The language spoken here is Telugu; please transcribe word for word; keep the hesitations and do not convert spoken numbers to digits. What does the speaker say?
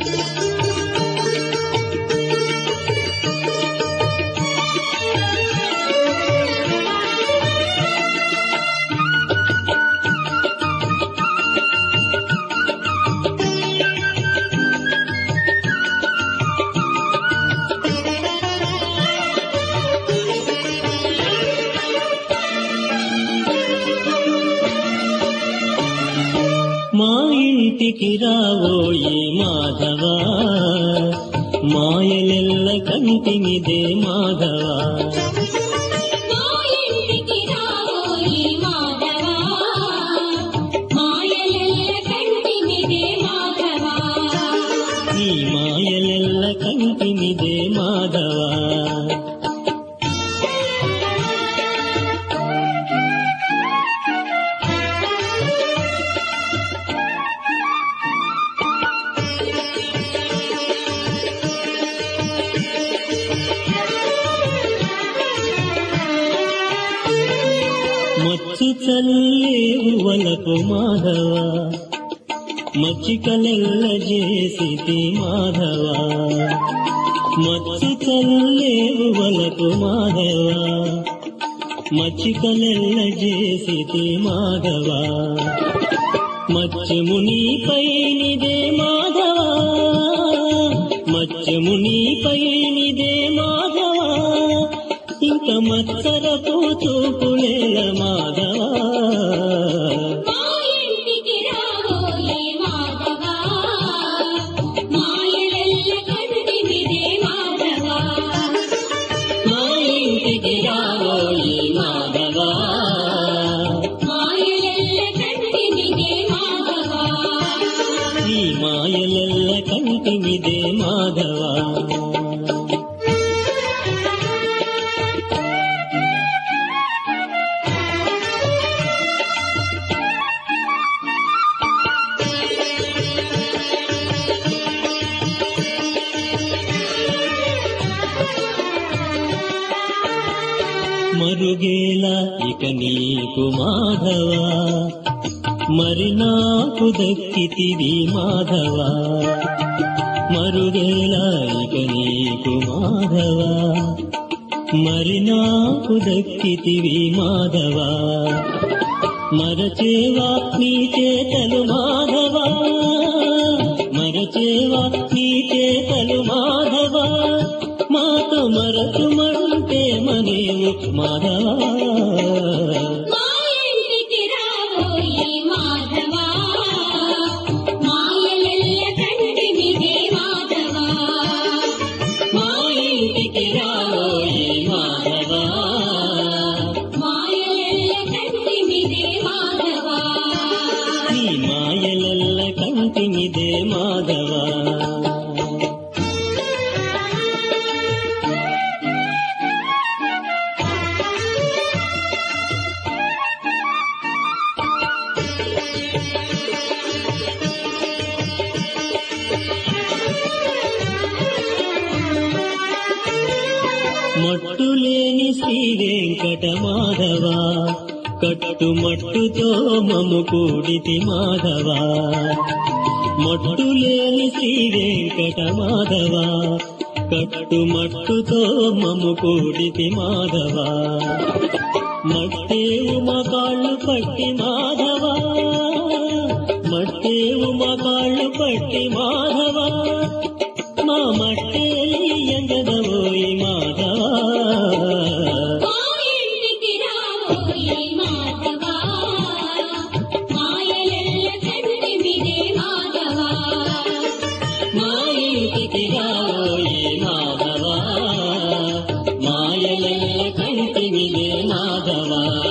మా ఇంటికి రావోయి మాధవా, మాయలెల్ల కంటిమిదే మాధవా. మా ఇంటికి రావోయి మాధవా, మాయలెల్ల కంటిమిదే మాధవా. ఈ మాయలెల్ల కంటిమిదే మాధవా. మచ్చు చల్లేవు వలకు మాధవా, మచ్చికలెల్ల చేసితి మాధవా. మచ్చు చల్లేవు వలకు మాధవా, మచ్చికలెల్ల చేసితి మాధవా. మత్స్యము నీపైనిదే మాధవా, మత్స్యము నీపైనిదే మాధవా. ఇంక మత్సరపు చూపులేల మాధవా. మా ఇంటికి రావోయి మాధవా, మాయలెల్ల కంటిమిదే మాధవా. మా ఇంటికి రావోయి మాధవా, మాయలెల్ల కంటిమిదే మాధవా. ఈ మాయలెల్ల కంటిమిదే మాధవా. మరుగేలా ఇక నీకు మాధవా, మరి నాకు దక్కితివి మాధవా. మరుగేలా ఇక నీకు మాధవా, మరి నాకు దక్కితివి మాధవా. మరచేవా నీ చేతలు మాధవా, మరచేవా నీ చేతలు మాధవా. మాతో మరచుమంటే మనేవు మాధవా. మా ఇంటికి రావోయి మాధవా, మాయలెల్ల కంటిమిదే మాధవా. మా ఇంటికి రావోయి మాధవా, మాయలెల్ల కంటిమిదే మాధవా. ఈ మాయలెల్ల కంటిమిదే మాధవా. మట్టులేని శ్రీ వెంకట మాధవా, కట్టుమట్టుతో మము కూడితి మాధవా. మట్టులేని శ్రీ వెంకట మాధవా, కట్టుమట్టుతో మము కూడితి మాధవా. మట్టేవు మా కాళ్ళు పట్టి మాధవా, మట్టేవు మా కాళ్ళు పట్టి మాధవా. మా మట్టేలి ఎంగదవోయి మాధవా. మా ఇంటికి రావోయి మాధవా, మాయలెల్ల కంటిమిదే మాధవా. మా ఇంటికి రావోయి మాధవా, మాయలెల్ల కంటిమిదే మాధవా.